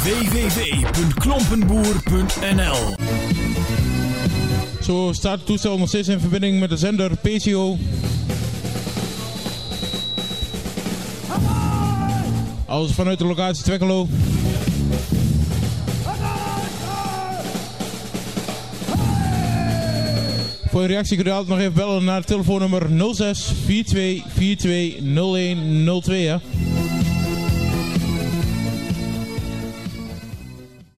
www.klompenboer.nl. Zo staat het toestel nog steeds in verbinding met de zender PCO. Alles vanuit de locatie Twekkelo. Voor een reactie kun je altijd nog even bellen naar het telefoonnummer 06 42 42 01 02.